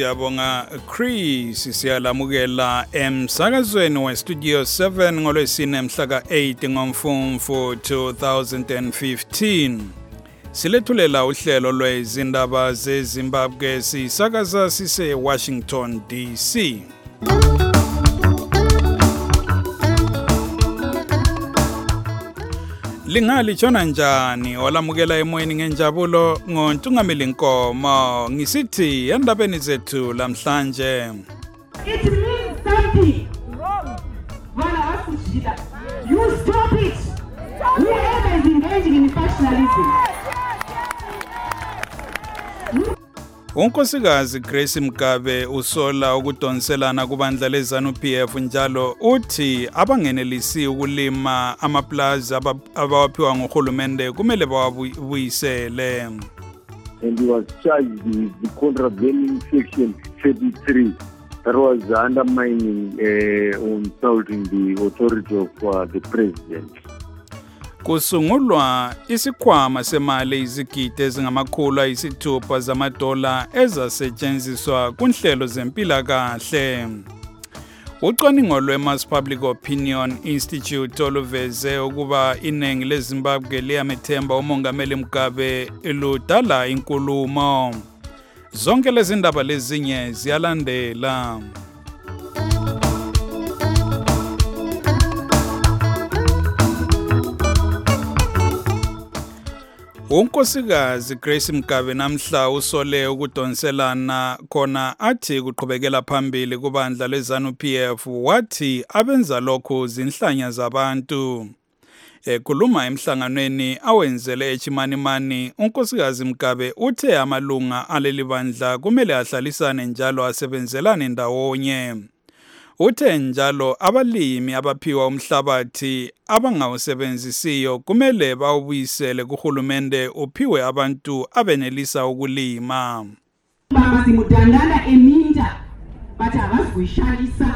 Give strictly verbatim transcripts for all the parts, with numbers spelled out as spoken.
siyabonga Chris siyalamukela emsakazweni we Studio seven ngolwesine mhla ka eight ngoMfumfu two thousand fifteen. Silethulela uhlelo lwezindaba zeZimbabwe sisakaza sise Washington D C. Lingali tshona njani olamukela emoyeni ngenjabulo ngontungameli Nkomo ngisithi endabeni zethu lamhlanje. It means something wrong. Wala wasishila. You stop it. Whoever is engaging in factionalism. Unkosikazi Grace Mgabe usola ukudonselana kubandla leZANU P F njalo uthi abangenelisi ukulima amaplaza abawaphiwa ngohulumende kumele bawabuyisele. And he was charged with the contravening section thirty-three that was undermining uh, or insulting the authority of uh, the president. Kusungulwa isikhwama semali izigidi ezingamakhulu ayisithupha zamadola ezasetshenziswa kunhlelo zempilakahle. Ucwaningo lwe-Mass Public Opinion Institute oluveze ukuba iningi leZimbabwe liyamethemba uMongameli Mugabe ludala inkulumo. Zonke lezi ndaba lezinye ziyalandela. Unkosikazi Grace Mgabe namhla usole ukudonselana khona athi kuqhubekela phambili kubandla leZANU P F wathi abenza lokho zinhlanya zabantu. Ekhuluma emhlanganweni awenzele eChimanimani unkosikazi Mgabe uthe amalunga aleli bandla kumele ahlalisane njalo asebenzelane ndawonye. Uthe njalo abalimi abaphiwa umhlabathi abangawusebenzisiyo kumele bawubuyisele kuhulumende uphiwe abantu abenelisa ukulima. Baba simudandana eminta bathi abazuyishalisa.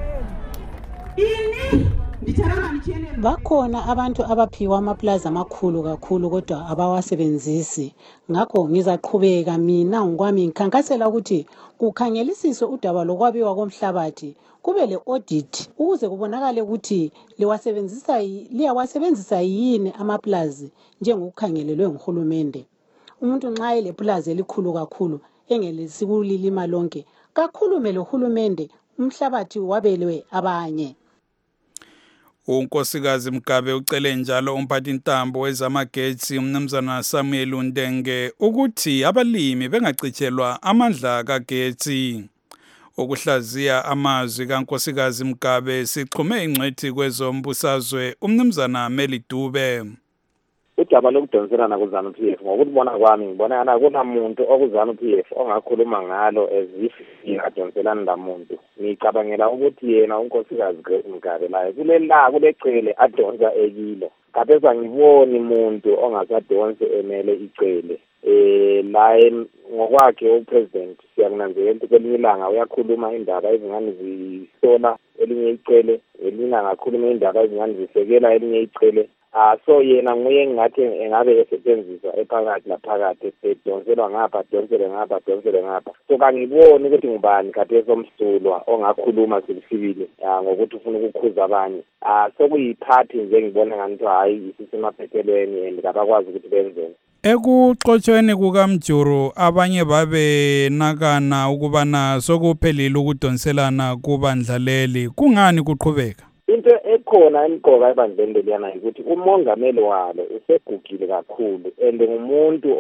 Ini nditharama nichene bakhona abantu abaphiwa amaplaza amakhulu kakhulu kodwa abawasebenzisi. Ngakho ngizaqhubeka mina ngokwami ngikhankasela ukuthi kukhangelisiswe udaba lokwabiwa komhlabathi. Kube le audit ukuze kubonakale ukuthi liwasebenzisa liyawasebenzisa yini amaplazi njengokukhangelelwe nguhulumende. Umuntu nxa ele plaza elikhulu kakhulu engelisi kulilima lonke kakhulume lo hulumende umhlabathi wabelwe abanye. Unkosikazi Mgabe ucele njalo umphathintambo wezamagetsi umnumzana Samuel Undenge ukuthi abalimi bengacitshelwa amandla kagetsi. Ukuhlaziya amazwi kaNkosikazi Mgabe sixhume ingcwethi kwezombusazwe umnumzana Meli Dube. Udaba lokudonselana kuZANU P F ngokuthi bona kwami ngibona yana kunamuntu okuZANU P F ongakhuluma ngalo as if adonselana lamuntu. Ngicabangela ukuthi yena unkosikazi Grace Mgabe la kulela kulecele adonsa ekilo. Kapheza ngiboni umuntu ongasadonse emele icele. Eh la ngokwakhe upresident siyakunanzela into kwelinye ilanga uyakhuluma indaba ezingane zisola elinye icele elinye ngakhuluma indaba ezingane zisekela elinye icele. Ah so yena nguye ngathi engabe esetshenziswa ephakathi laphakathi edonselwa ngapha donsele ngapha donsele ngapha. So kangiboni ukuthi ngubani kade esomsulwa ongakhuluma sibisibile ngokuthi ufuna ukukhuza abanye. Ah so kuyiphathi nje ngibona ngathi hayi isisemaphethelweni and kabakwazi ukuthi benzeni. Ekuxoxweni kukaMjuru abanye babe nakana ukubana sokuphelile ukudonselana kubandla leli kungani kuqhubeka. Into ekhona emqoka ebandleni leliyana ukuthi umongameli walo usegugile kakhulu and ngumuntu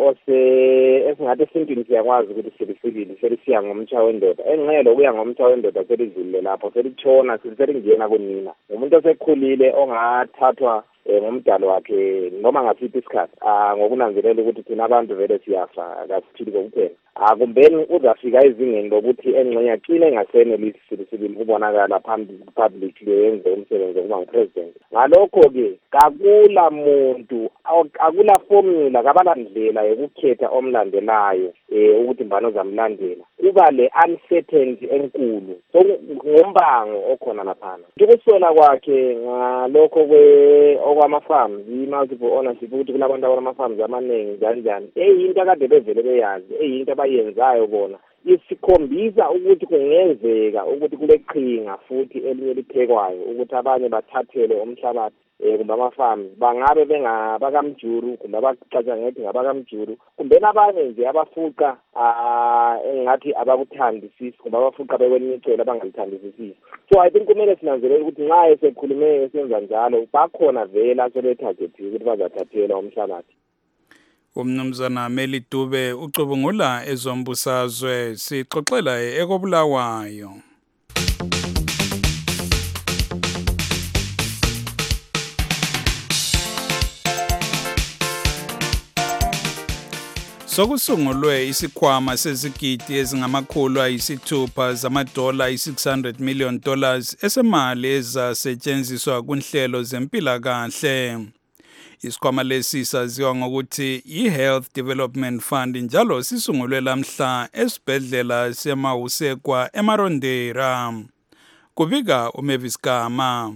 ose esingathi esintwini siyakwazi ukuthi sibisibili selisiya ngomtsha wendoda engcelo kuya ngomtsha wendoda selidlule lapho selitshona selingena kunina umuntu osekhulile ongathathwa ngomdalo wakhe noma ngasiphi isikhathi ah ngokunanzelela ukuthi thina abantu vele siyafa akasiphili kokuphela ah kumbeni uzafika ezingeni lokuthi engxenye yaqina engasene lisibili kubonakala phambili public leyenze umsebenzi kuba ngupresident. Ngalokho ke kakula muntu akula formula kabalandlela yokukhetha omlandelayo eh ukuthi mbano zamlandela kuba le uncertainty enkulu so ngombango okhona laphana. Ukusola kwakhe ngalokho kwe okwama-farms i-multiple ownership ukuthi kulabantu abama-farms amaningi njani njani eyinto akade bevele beyazi eyinto abayenzayo bona isikhombisa ukuthi kungenzeka ukuthi kule qhinga futhi elinye liphekwayo ukuthi abanye bathathele umhlabathi eh kumbe ama-farms bangabe bengabakamjuru kumbe abacatsha ngethi ngabakamjuru kumbe nabanye nje abafuqa ah engathi abakuthandisisi kumbe abafuqa bekwelinye icele abangalithandisisi. So I think kumele sinanzelele ukuthi nxa esekhulume esenza njalo bakhona vela sebethagethiwe ukuthi bazathathela umhlabathi. Umnumzana Meli Dube ucubungula ezombusazwe sixoxela ekobulawayo. Sokusungulwe isikhwama sezigidi ezingamakhulu ayisithupha zamadola i-six hundred million dollars esemali ezasetshenziswa kunhlelo zempilakahle. Isikhwama lesi saziwa ngokuthi i-Health Development Fund njalo sisungulwe lamhla esibhedlela seMausekwa eMarondera. Kubika uMavis Gama.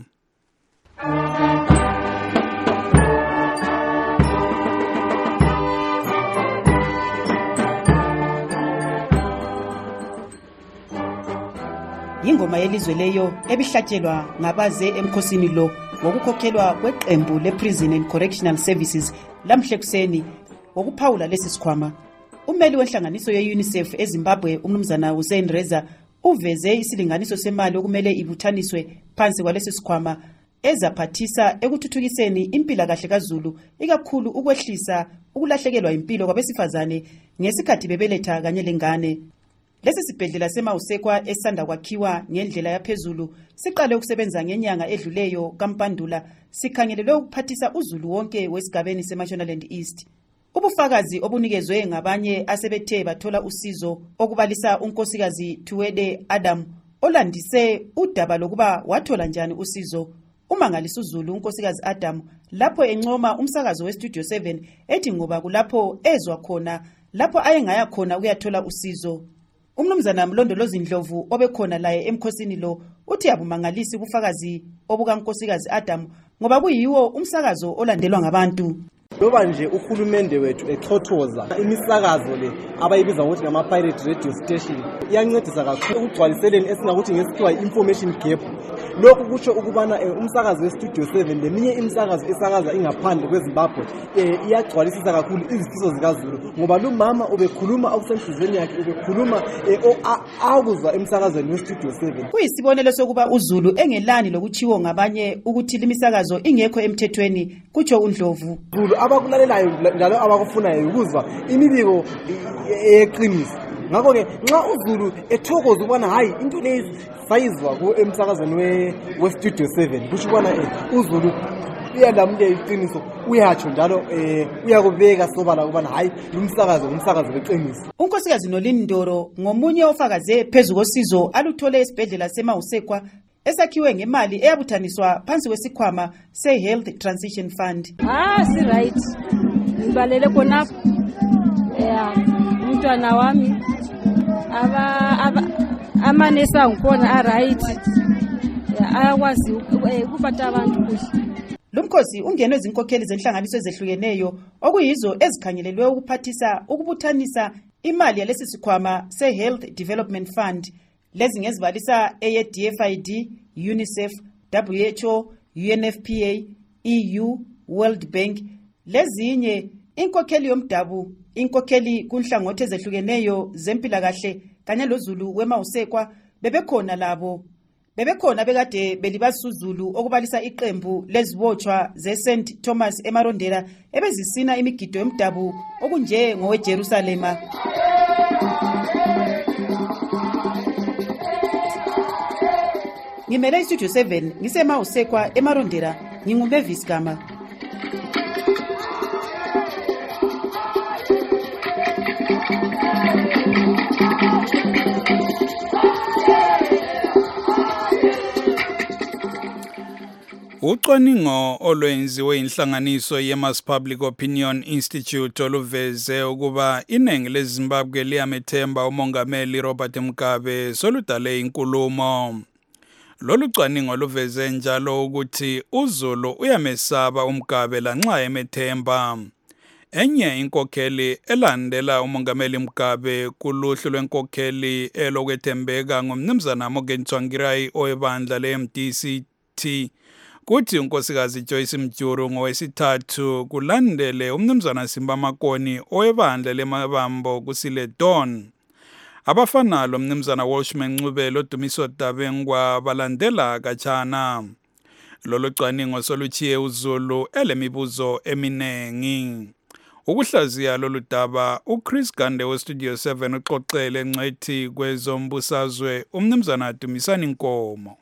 Ingoma yelizwe leyo ebihlatshelwa ngabaze emkhosini lo ngokukhokhelwa kweqembu le-Prison and Correctional Services lamhle kuseni ngokuphawula lesi sikhwama. Ummeli wenhlanganiso ye-UNICEF eZimbabwe umnumzana Hussein Reza uveze isilinganiso semali okumele ibuthaniswe phansi kwalesi sikhwama ezaphathisa ekuthuthukiseni impilakahle kaZulu ikakhulu ukwehlisa ukulahlekelwa impilo kwabesifazane ngesikhathi bebeletha kanye lengane. Lesi sibhedlela seMausekwa esanda kwakhiwa ngendlela yaphezulu siqale ukusebenza ngenyanga edluleyo kaMpandula sikhangelelwe ukuphathisa uZulu wonke wesigabeni seMashonaland East. Ubufakazi obunikezwe ngabanye asebethe bathola usizo okubalisa unkosikazi Thuwede Adam olandise udaba lokuba wathola njani usizo. Umangalisa uZulu unkosikazi Adam lapho encoma umsakazo weStudio seven ethi ngoba kulapho ezwa khona lapho ayengaya khona uyathola usizo. Umnumzana Mlondolozi Ndlovu obekhona laye emkhosini lo uthi abumangalisi ubufakazi obukankosikazi Adam ngoba kuyiwo umsakazo olandelwa ngabantu. Loba nje uhulumende wethu echothoza imisakazo le abayibiza ukuthi ngama pirate radio station iyancedisa kakhulu ukugcwaliseleni esingakuthi ngesikhiwa information gap. Lokhu kutsho ukubana umsakazo weStudio seven leminye imisakazo esakaza ingaphandle kweZimbabwe iyagcwalisisa kakhulu izifiso zikaZulu ngoba lo mama ubekhuluma akusemhlizweni yakhe ubekhuluma akuzwa emsakazweni weStudio seven. Kuyisibonelo sokuba uZulu engelani lokuchiwo ngabanye ukuthi limisakazo ingekho emthethweni kutsho uNdlovu. Zulu abakulalelayo njalo abakufunayo ukuzwa imibiko eqiniso. Ngakho ke nxa uZulu ethokoza ukubana hayi into lezi sayizwa ku emsakazweni we weStudio seven kusho ukubana uZulu uyalamuke iqiniso uyatsho njalo eh uyakubeka sobala ukubana hayi umsakazo umsakazo weqiniso. Unkosikazi Nolindoro ngomunye ofakaze phezulu kosizo aluthole esibhedlela seMausekwa esakhiwe ngemali eyabuthaniswa phansi kwesikhwama se-Health Transition Fund. Ah si right ngibalele khona yeah umntwana wami aba aba amanesa ngikhona a right ayakwazi ukuphatha abantu kuhle. Lumkhosi ungenwe izinkokheli zenhlanganiso ezehlukeneyo okuyizo ezikhangelelwe ukuphathisa ukubuthanisa imali yalesi sikhwama se-Health Development Fund. Lezi ngezibalisa eye D F I D, UNICEF, W H O, U N F P A, E U, World Bank. Lezinye inkokheli yomdabu, inkokheli kunhlangothi ezehlukeneyo zempilakahle kanye loZulu weMausekwa bebekhona labo. Bebekhona bekade belibasuzulu okubalisa iqembu lezibotshwa zeSaint Thomas eMarondera ebezisina imigido yomdabu okunje ngoweJerusalema. Ngimele iStudio seven ngiseMausekwa eMarondera nginguMavis Gama. Ucwaningo olwenziwe inhlanganiso yeMass Public Opinion Institute oluveze ukuba iningi leZimbabwe liyamethemba umongameli Robert Mugabe soludale inkulumo. Lolu cwaningo luveze njalo ukuthi uZulu uyamesaba uMugabe lanxa emethemba. Enye inkokheli elandela umongameli Mugabe kuluhlu lwenkokheli elokwethembeka ngumnumzana Morgan Tsvangirai owebandla le-M D C T kuthi unkosikazi Joyce Mjuru ngowesithathu kulandele umnumzana Simba Makoni owebandla leMabambo kusile Dawn. Abafana lo mnumzana Walshman Ncube Dumiso Dabengwa balandela kachana. Lolo cwaningo soluchiye uZulu elemibuzo eminengi. Ukuhlaziya lolu daba uChris Gande weStudio seven uxoxele ngcethi kwezombusazwe umnumzana Dumisani Nkomo.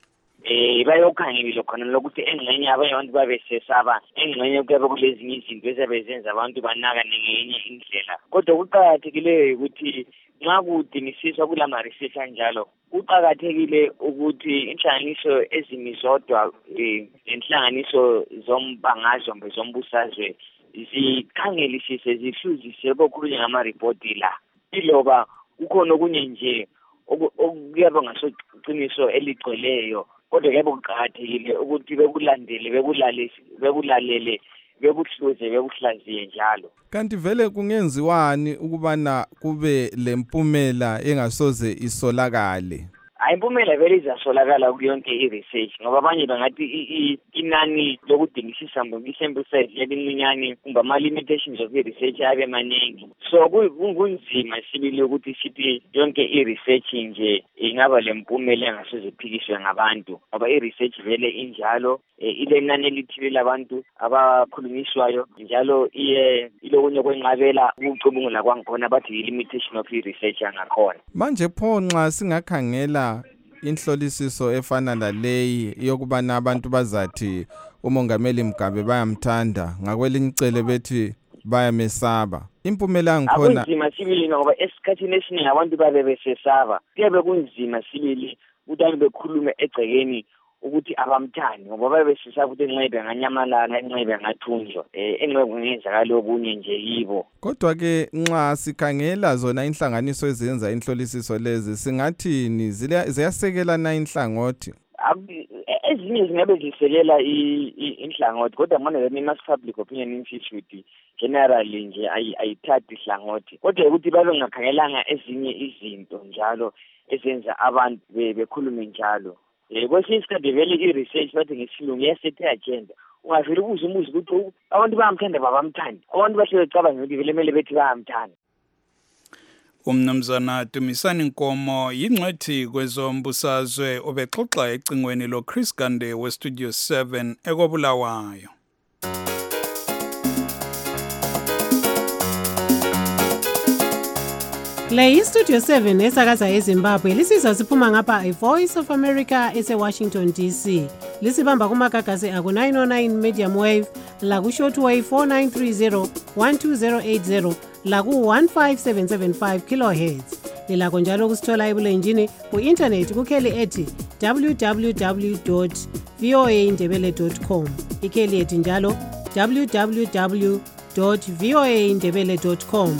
Eh bayokhangelile khona lokuthi engxenye abantu babesesaba engxenye kube kulezinye izinto ezabezenza abantu banaka ngenye indlela kodwa kuqhakathekile ukuthi nxa kudingisiswa kulama research kanjalo kuqhakathekile ukuthi inhlanganiso ezimizodwa inhlanganiso zombangazo zombusazwe zikhangelisise zihluzise kokhulunye ngama report la iloba ukhona okunye nje okuyaba ngasoqiniso eligcweleyo kodwa ke kuqhakathekile ukuthi bekulandele bekulalise bekulalele bekuhluze bekuhlaziye njalo. Kanti vele kungenziwani ukubana kube lempumela engasoze isolakale? Impumela vele izasolakala kuyonke i-research ngoba abanye bangathi inani lokudingisisa ngokusembe size yeminyane kumbe ama limitations of i-research abe maningi so kunzima sibili ukuthi sithi yonke i-research nje ingaba lempumela engasoze iphikiswe ngabantu ngoba i-research vele injalo ile nani elithile labantu abakhulunyiswayo njalo iye ilokunye kwenqabela ukucubungula kwangikhona bathi i-limitation of i-research angakhona. Manje pho nxa singakhangela inhlolisiso efana naleyi yokubana abantu bazathi umongameli Mugabe bayamthanda ngakwelinye icele bethi bayamesaba impumela ngikhona akunzima sibili ngoba esikhathini esiningi abantu babe besesaba kuyabe kunzima sibili ukuthi bekhulume egcekeni ukuthi abamthandi ngoba babe besesaba ukuthi enxebe nganyamalala enxebe ngathunjwa eh enxebe kungenzakala okunye nje yibo. Kodwa ke nxa sikhangela zona inhlanganiso ezenza inhlolisiso lezi singathini ziyasekela na inhlangothi ezinye zingabe zisekela inhlangothi kodwa manje le Mass Public Opinion Institute generally nje ayithathi inhlangothi kodwa ukuthi babe ngakhangelanga ezinye izinto njalo ezenza abantu bekhulume njalo. Eh kwesinye isikhathi vele i-research bathi ngesilungu yasethe agenda ungavile ukuze umuzi ukuthi abantu bayamthanda babamthanda abantu bahle becabanga ukuthi vele mele bethi bayamthanda. Umnumzana Dumisani Nkomo yingcwethi kwezombusazwe obexoxa ecingweni lo Chris Gande weStudio seven ekobulawayo. Le iStudio seven esakaza eZimbabwe lisizwa siphuma ngapha iVoice of America eseWashington D C. Lisibamba kumagagasi aku nine oh nine medium wave la ku shortwave four nine three zero one two zero eight zero la ku one five seven seven five kilohertz. Lilakho njalo kusithola ebulenjini ku internet kukheli ethi w w w dot voa ndebele dot com. Ikheli ethi njalo w w w dot voa ndebele dot com.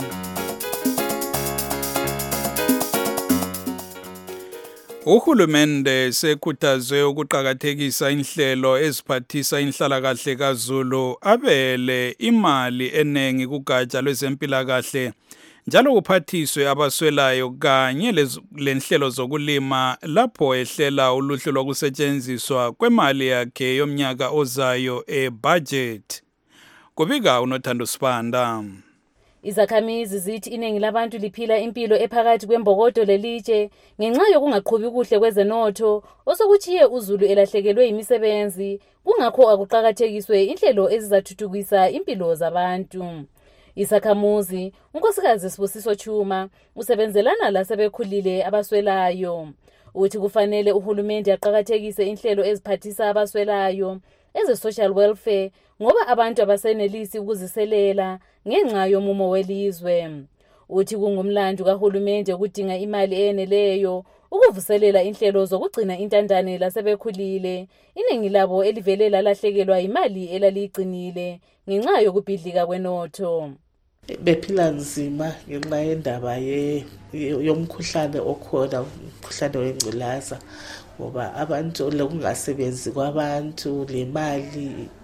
Uhulumende sekhuthazwe ukuqhakathekisa inhlelo eziphathisa inhlalakahle kaZulu abele imali enengi kugatsha lwezempilakahle njalo kuphathiswe abaswelayo kanye lenhlelo zokulima lapho ehlela uluhlu lokusetshenziswa kwemali yakhe yomnyaka ozayo ebudget. Kubika uNothando Sibanda. Izakhamizi zithi iningi labantu liphila impilo ephakathi kwembokodo lelitshe ngenxa yokungaqhubi kuhle kwezenotho osokuchiye uZulu elahlekelwe imisebenzi kungakho akuqhakathekiswe inhlelo ezizathuthukisa impilo zabantu. Isakhamuzi unkosikazi Sibusiso Chuma usebenzelana lasebekhulile abaswelayo uthi kufanele uhulumende aqhakathekise inhlelo eziphathisa abaswelayo eze social welfare ngoba abantu abasenelisi ukuziselela ngenxa yomumo welizwe. Uthi kungumlando kahulumende ukudinga imali eneleyo ukuvuselela inhlelo zokugcina intandane lasebekhulile iningi labo elivelela lahlekelwa imali elaliqinile ngenxa yokubhidlika kwenotho. Bephila nzima ngenxa yendaba yomkhuhlane okhona umkhuhlane wengculaza ngoba abantu lokungasebenzi kwabantu le mali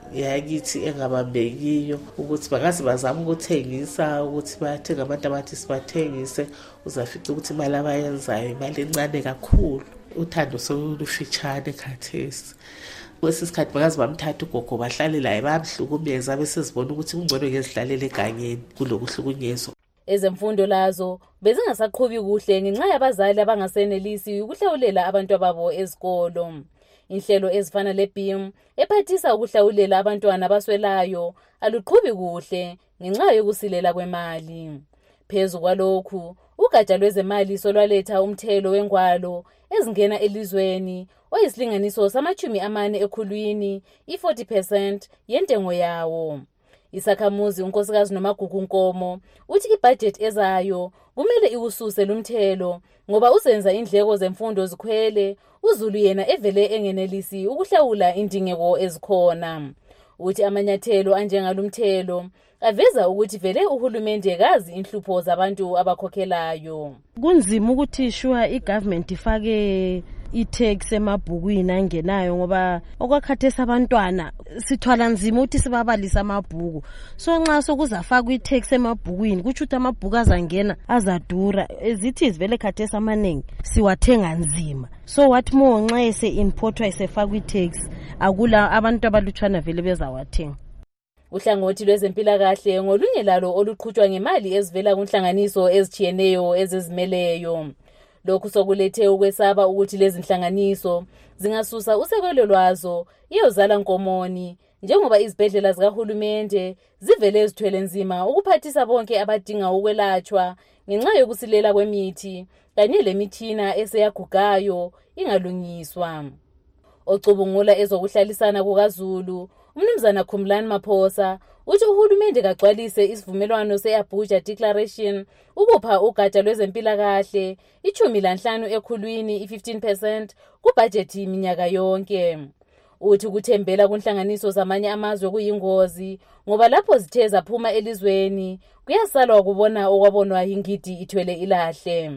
yakithi engabambekiyo ukuthi bangaze bazama ukuthengisa ukuthi bathenga abantu abathi sibathengise uzafica ukuthi imali abayenzayo imali encane kakhulu uthando solufitshane khathesi kwesisikhathi bangaze bamthatha ugogo bahlale laye bamhlukumeza bese sibona ukuthi ungcono ngezihlalele egangeni kulokuhlukunyezwa. Ezemfundo lazo bezingasaqhubi kuhle ngenxa yabazali abangasenelisi ukuhlawulela abantu ababo ezikolo. Inhlelo ezifana le-B I M ephathisa ukuhlawulela abantwana abaswelayo aluqhubi kuhle ngenxa yokusilela kwemali. Phezu kwalokhu, ugatsha lwezemali solwaletha umthelo wengwalo ezingena elizweni oyisilinganiso samachumi amane ekhulwini i-forty percent yentengo yawo. Isakhamuzi unkosikazi Nomagugu Nkomo uthi ibudget ezayo kumele iwususe lumthelo ngoba uzenza indleko zemfundo zikhwele uZulu yena evele engenelisi ukuhlawula indingeko ezikhona. Uthi amanyathelo anjengalumthelo aveza ukuthi vele uhulumende kazi inhlupho zabantu abakhokhelayo. Kunzima ukuthi sure igovernment ifake i-tax emabhukwini angenayo ngoba okwakhathesa abantwana sithwala nzima ukuthi sibabalisa amabhuku. So nxa sokuzafakwa i-tax emabhukwini kutsho ukuthi amabhuku azangena azadura. Ezithi izivele khathesa amaningi siwathenga nzima. So what more nxa ese importwa isefakwa i-tax akula abantu abalutshwana vele bezawathenga. Uhlangothi lwezempilakahle ngolunye lalo oluqhutshwa ngemali ezivela kunhlanganiso ezitshiyeneyo ezizimeleyo. Lokhu sokulethe ukwesaba ukuthi lezi nhlanganiso zingasusa usekelo lwazo iyozala nkomoni njengoba izibhedlela zikahulumende zivele zithwele nzima ukuphathisa bonke abadinga ukwelatshwa ngenxa yokusilela kwemithi kanye lemithina eseyagugayo ingalungiswa. Ocubungula ezokuhlalisana kukaZulu uMnumzana Khumlani Maphosa uthi uhulumende kagcwalise isivumelwano se-Abuja Declaration ukupha ugatsha lwezempilakahle ichumi lanhlanu ekhulwini i-fifteen percent kubhajethi iminyaka yonke. Uthi kuthembela kunhlanganiso zamanye amazwe kuyingozi ngoba lapho zithe zaphuma elizweni kuyasalwa kubona okwabonwa yingidi ithwele ilahle.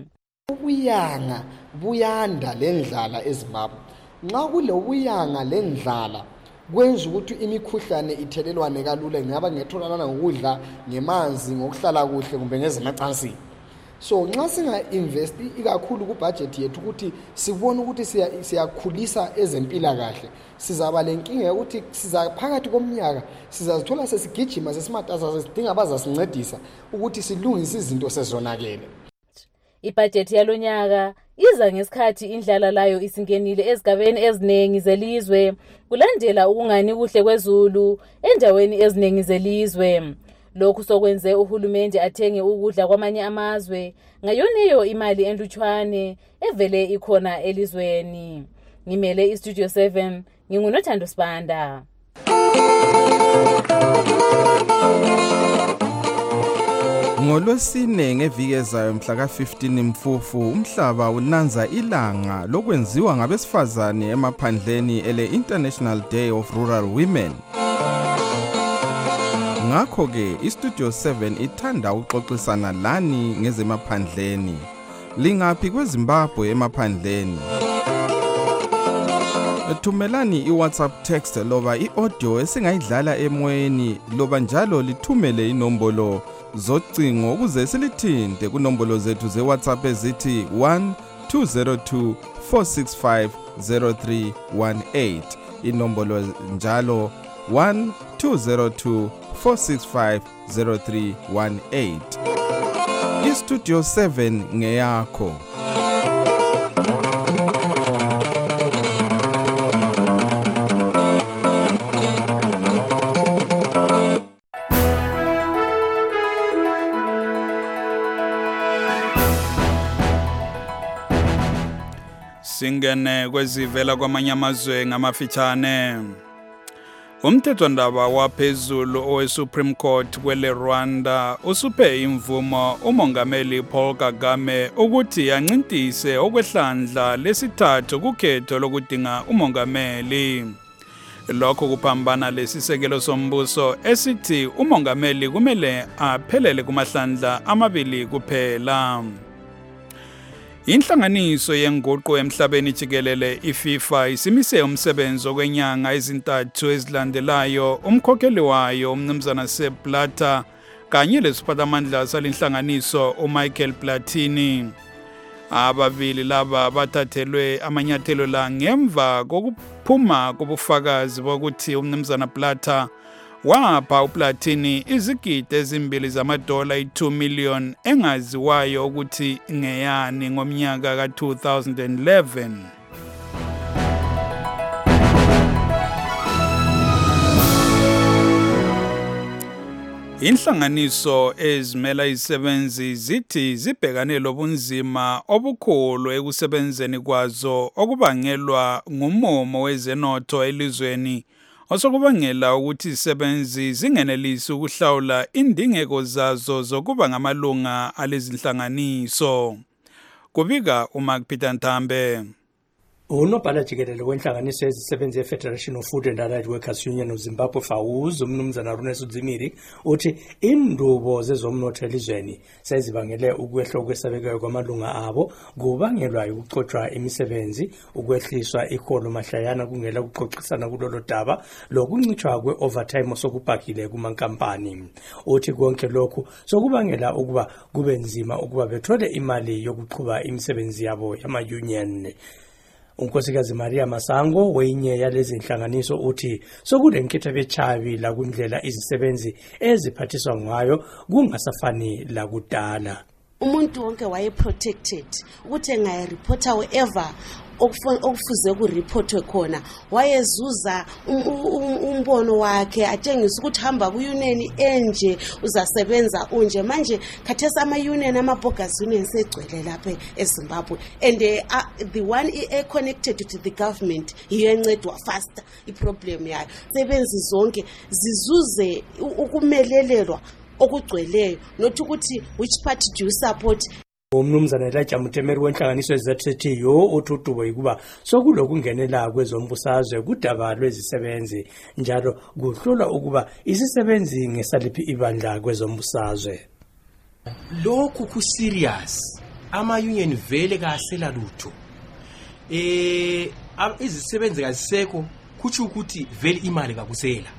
Ubuyanga buyanda lendlala eZimbabwe. Nxa kule ubuyanga lendlala kwenza ukuthi imikhuhlane ithelelwane kalula ngaba ngetholana ngokudla ngemanzi ngokuhlala kuhle kumbe ngezemacansini. So nxa singa invest ikakhulu ku budget yethu ukuthi sibone ukuthi siyakhulisa ezempilakahle sizaba lenkinga ukuthi sizaphakathi komnyaka sizazithola sesigijima sesimataza sesidinga abazasincedisa ukuthi silungise izinto sezonakele. Ibudget yalonyaka iza ngesikhathi indlala layo isingenile ezigabeni eziningi zelizwe kulandela ukungani kuhle kweZulu endaweni eziningi zelizwe. Lokhu sokwenze uhulumende athenge ukudla kwamanye amazwe ngayoneyo imali enlutshwane evele ikhona elizweni. Ngimele iStudio seven nginguNothando Sibanda. Ngolwesine ngeviki ezayo mhla ka fifteen Mfufu umhlaba unanza ilanga lokwenziwa ngabesifazane emaphandleni ele International Day of Rural Women. Ngakho ke iStudio seven ithanda ukuxoxisana lani ngezemaphandleni. Lingaphi kweZimbabwe emaphandleni? Thumelani iWhatsApp text loba iaudio esingayidlala emoyeni loba njalo lithumele inombolo zocingo ukuze silithinte kunombolo zethu zeWhatsApp ezithi one two zero two four six five zero three one eight. Inombolo njalo one two zero two four six five zero three one eight. iStudio seven ngeyakho. Singene kwezivela kwamanye amazwe ngamafitshane. Umthethwandaba waphezulu oweSupreme Court kwele Rwanda usuphe imvumo umongameli Paul Kagame ukuthi yancintise okwehlandla lesithathu kukhetho lokudinga umongameli. Lokho kuphambana lesisekelo sombuso esithi umongameli kumele aphelele kumahlandla amabili kuphela. Inhlanganiso yenguqu emhlabeni jikelele iFIFA isimise umsebenzi okwenyanga ezintathu ezilandelayo umkhokheli wayo umnumzana Sepp Blatter kanye lesiphathamandla salinhlanganiso uMichael Platini. Ababili laba bathathelwe amanyathelo la ngemva kokuphuma kobufakazi bokuthi umnumzana Blatter wapha uPlatini izigidi ezimbili zamadola i-two million engaziwayo ukuthi ngeyani ngomnyaka ka two thousand eleven. Inhlanganiso ezimela izisebenzi zithi zibhekane lobunzima obukhulu ekusebenzeni kwazo okubangelwa ngumumo wezenotho elizweni osokubangela ukuthi izisebenzi zingenelisi ukuhlawula indingeko zazo zokuba ngamalunga alezinhlanganiso. Kubika uMark Peter Ntambe. Unobhala jikelele wenhlanganiso yezisebenzi ye-Federation of Food and Allied Workers Union of Zimbabwe FAWUZ umnumzana Runesu Dzimiri uthi indubo zezomnotho elizweni sezibangele ukwehla okwesabekayo kwamalunga abo kubangelwa ukuxoxwa imisebenzi ukwehliswa iholo mahlayana kungela ukuxoxisana kulolo daba lokuncithwa kwe-overtime osokubhakile kumankampani. Uthi konke lokhu sokubangela ukuba kube nzima ukuba bethole imali yokuqhuba imisebenzi yabo yama-union. Unkosikazi Maria Masango wenye yalezi nhlanganiso uthi sokulenketho bechavi la kundlela izisebenzi eziphathiswa ngayo kungasafani la kudala. Umuntu wonke waye protected ukuthi engayireporta wherever okufuze kuriportwe khona wayezuza umbono wakhe atshengisa ukuthi hamba ku-union enje uzasebenza unje manje khathesi ama-union ama-bogus union segcwele lapha eZimbabwe and uh, the one connected to the government yiyo encedwa faster iproblem yayo sebenzi zonke zizuze ukumelelelwa okugcweleyo not ukuthi which party do you support. Umnumzana Elijah Mutemeri wenhlanganiso ezethethiyo uthutubo ikuba sokulokungenela kwezombusazwe kudaba lwezisebenzi njalo kuhlolwa ukuba isisebenzi ngesaliphi ibandla kwezombusazwe. Lokhu ku serious ama union vele kasela lutho eh izisebenzi kazisekho kuthi ukuthi vele imali kakusela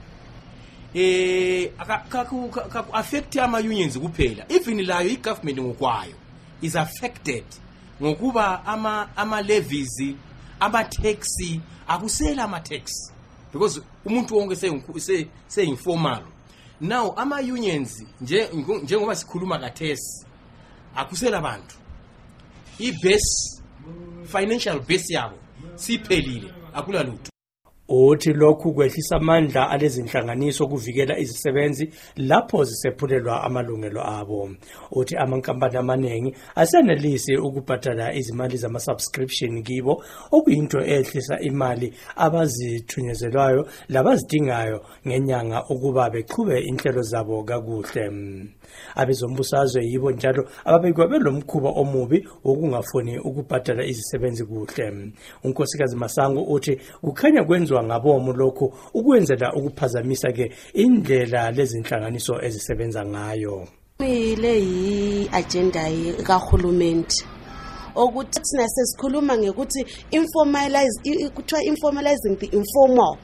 eh akaku affect ama unions kuphela even layo igovernment ngokwayo is affected ngokuba ama ama levies ama taxi akusela ama tax because umuntu wonke se se informal now ama unions nje njengoba sikhuluma kathesi akusela abantu I base financial base yabo siphelile akula lutho. Uthi lokhu kwehlisa amandla alezinhlanganiso kuvikela izisebenzi lapho zisephulelwa amalungelo abo. Uthi amankampani amaningi asenelisi ukubhadala izimali zama-subscription kibo okuyinto ehlisa imali abazithunyezelwayo labazidingayo ngenyanga ukuba beqhube inhlelo zabo kakuhle. Abezombusazwe yibo njalo ababekwa belomkhuba omubi okungafuni ukubhadala izisebenzi kuhle. Unkosikazi Masango uthi kukhanya kwenziwa ngabomu lokho ukwenzela ukuphazamisa ke indlela lezinhlanganiso ezisebenza ngayo. Ile yi agenda kahulumeni ukuthi thina sesikhuluma ngekuthi informalize kuthiwa informalizing the informal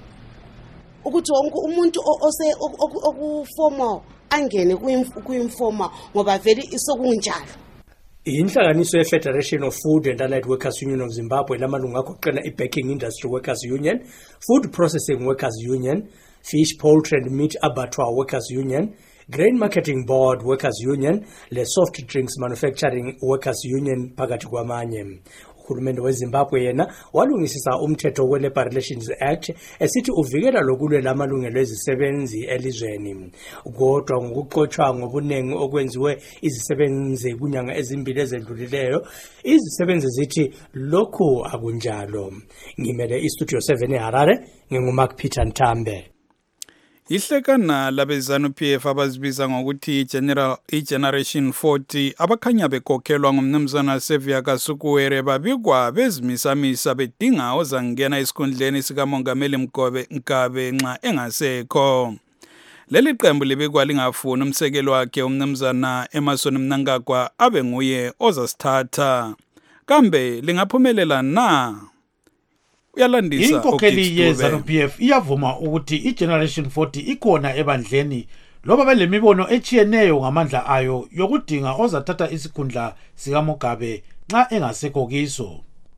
ukuthi wonke umuntu ose okuformal angene kuinformal ngoba vele isokunjalo. Inhlanganiso ye-Federation of Food and Allied Workers Union of Zimbabwe lamalunga agoqela i-Baking Industry Workers Union, Food Processing Workers Union, Fish, Poultry and Meat Abattoir Workers Union, Grain Marketing Board Workers Union, le Soft Drinks Manufacturing Workers Union phakathi kwamanye. Uhulumende weZimbabwe yena walungisisa umthetho we-Labor Relations Act esithi uvikela lokulwela amalungelo ezisebenzi elizweni. Kodwa ngokuxoxwa ngobunengi okwenziwe izisebenzi kunyanga ezimbili ezedlulileyo, izisebenzi zithi lokhu akunjalo. Ngimele iStudio seven eHarare, nginguMark Peter Ntambe. Ihlekana labezanu-P F abazibiza ngokuthi General iGeneration forty abakhanya bekhokhelwa ngumnumzana Sevia Kasukuwere babikwa bezimisamisa bedinga ozangena esikhundleni sikamongameli Mgobe Nkabe nxa engasekho. Leli qembu libikwa lingafuni umsekelo wakhe umnumzana Emmerson Mnangagwa abe nguye ozasithatha. Kambe lingaphumelela na? Uyalandisa inkokheli ye-ZANU P F iyavuma ukuthi i-Generation forty ikhona ebandleni loba belemibono echiyeneyo ngamandla ayo yokudinga ozathatha isikhundla sika Mugabe nxa engasekho kiso.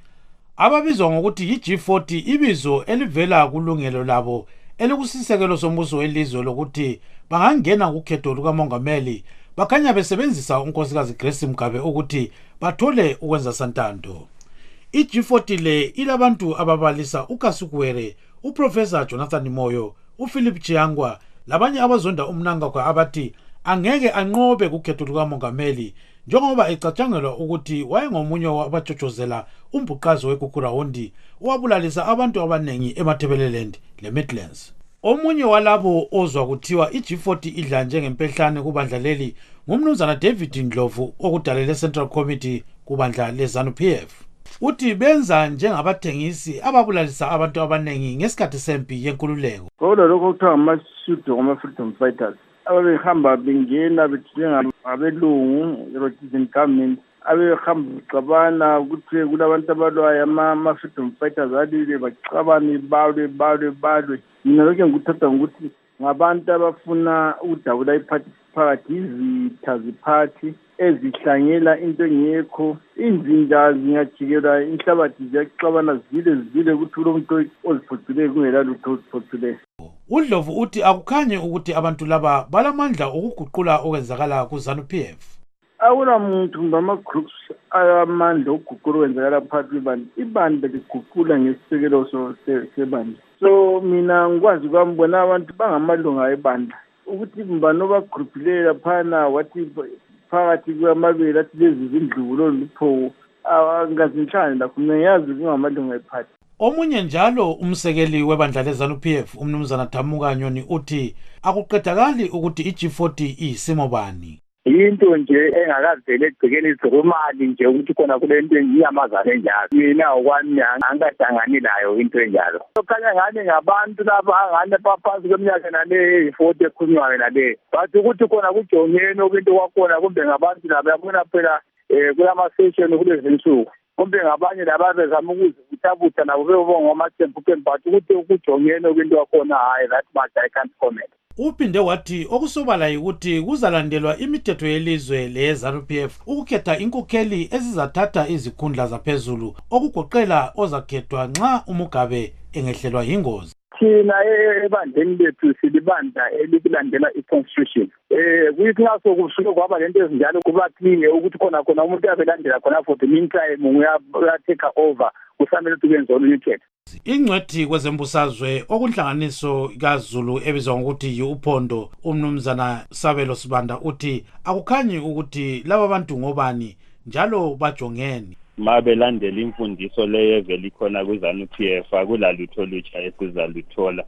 Ababizwa ngokuthi yi-G forty ibizo elivela kulungelo labo elikusisekelo sombuso welizwe lokuthi bangangena kukhetho lukamongameli bakhanya besebenzisa unkosikazi Grace Mugabe ukuthi bathole ukwenza santando. I-G forty le ilabantu ababalisa uKasukuwere, uProfessor Jonathan Moyo, uPhilip Chiyangwa labanye abazonda uMnangagwa abathi angeke anqobe kukhetho lukamongameli njengoba ecatshangelwa ukuthi wayengomunye wabatshotshozela umbhuqazo weGugurawundi owabulalisa abantu abanengi eMatabeleland leMidlands. Omunye walabo ozwa kuthiwa i-G forty idla njengempehlane kubandla leli ngumnumzana David Ndlovu okudalele Central Committee kubandla le-ZANU P F. Uthi benza njengabathengisi ababulalisa abantu abanengi ngesikhathi sempi yenkululeko. Kodwa lokho kuthiwa amasudu ama-freedom fighters ababehamba bengena bethiwe ngabelungu i-rotation government abehamba bexabana ukuthi kulabantu abalwayo ama-freedom fighters alile baxabane balwe balwe balwe. Mina lokho ngikuthatha ngokuthi ngabantu abafuna ukudabula iphathi phakathi izitha ziphathi ezihlangela into engekho inzinja zingajikelwa inhlabathi ziyaxabana zile zile ukuthi lo muntu oziphothule kungela lutho oziphothule. uNdlovu uthi akukhanye ukuthi abantu laba balamandla okuguqula okwenzakala ku-ZANU P F. Awula muntu ngama-groups amandla okuguqula okwenzakala phakathi kwebandla. Ibandla liguqula ngesisekelo sebandla. So mina ngikwazi kwami bona abantu bangamalunga ebandla ukuthi mbano bagroupilela phana wathi phakathi kwamabili athi lezi zindlulo lupho angazinhlanje lakho mina ngiyazi kungamalunga ephathi. Omunye njalo umsekeli webandla le-ZANU P F umnumzana Thamuka Nyoni uthi akuqedakali ukuthi i-G forty iyisimo bani. Into nje engakavele egcikeni izirumali nje ukuthi khona kule nto ngiyamazana enjalo. Mina okwami angahlangani nayo into enjalo. Kukhanya ngani ngabantu laba angane baphansi kweminyaka nale forty ekhulunywayo nale. Bathi ukuthi khona kujongeni okwinto kwakhona kumbe ngabantu laba yabona phela kulama-session kulezi nsuku. Kumbe ngabanye laba bezama ukuzivuthavutha nabo bebonga amathembu kembu bathi ukuthi ukujongeni okwinto kwakhona hayi that much I can't comment. Uphinde wathi okusobala ukuthi kuzalandelwa imithetho yelizwe le-ZANU P F ukukhetha inkokheli ezizathatha izikhundla zaphezulu okugoqela ozakhethwa nxa uMugabe engehlelwa yingozi. Thina ebandleni lethu silibandla elikulandela i-constitution. Eh kuyithi ngaso kusuke kwaba lento ezinjalo kuba clean ukuthi khona khona umuntu abelandela khona for the meantime uyatake over kusamele tukwenza olunye ukhetho. Ingcwethi kwezembusazwe okunhlanganiso kaZulu ebizwa ngokuthi yiUphondo umnumzana Sabelo Sibanda uthi akukhanyi ukuthi laba bantu ngobani njalo bajongeni. Mabelandela imfundiso leyo evela ikhona ku-ZANU P F akulalutho olutsha esizaluthola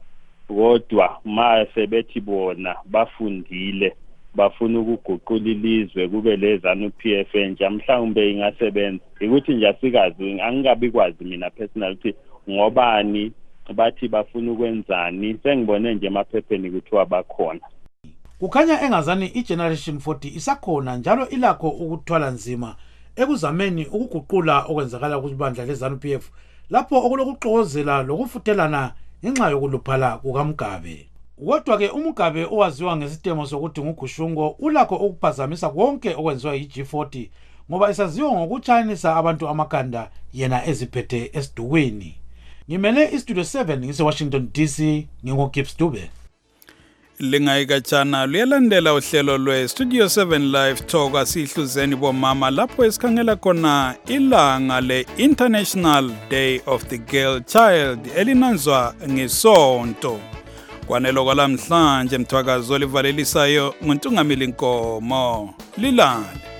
kodwa ma sebethi bona bafundile bafuna ukuguqula ilizwe kube le-ZANU P F entsha mhlawumbe ingasebenza ukuthi nje asikazi angikabi kwazi mina personal ukuthi ngobani bathi bafuna ukwenzani sengibone nje emaphepheni kuthiwa bakhona. Kukhanya engazani i-Generation forty isakhona njalo ilakho ukuthwala nzima ekuzameni ukuguqula okwenzakala kubandla le-ZANU P F lapho okulokuxokozela lokufuthelana ngenxa yokuluphala kukaMugabe. Kodwa ke uMugabe owaziwa ngesitemo sokuthi nguGushungo ulakho ukuphazamisa konke okwenziwa yi-G forty ngoba esaziwa ngokutshayanisa abantu amakhanda yena eziphethe esidukwini. Ngimele iStudio seven ngise-Washington D C ngingoGibbs Dube. Lingayikatshana luyalandela uhlelo lwe-Studio seven Live Talk asihluzeni bomama lapho esikhangela khona ilanga le-International Day of the Girl Child elinanzwa ngesonto. Kwanelo kwalamhlanje mthwakazo livalelisayo nguNtungamili Nkomo. Lilale.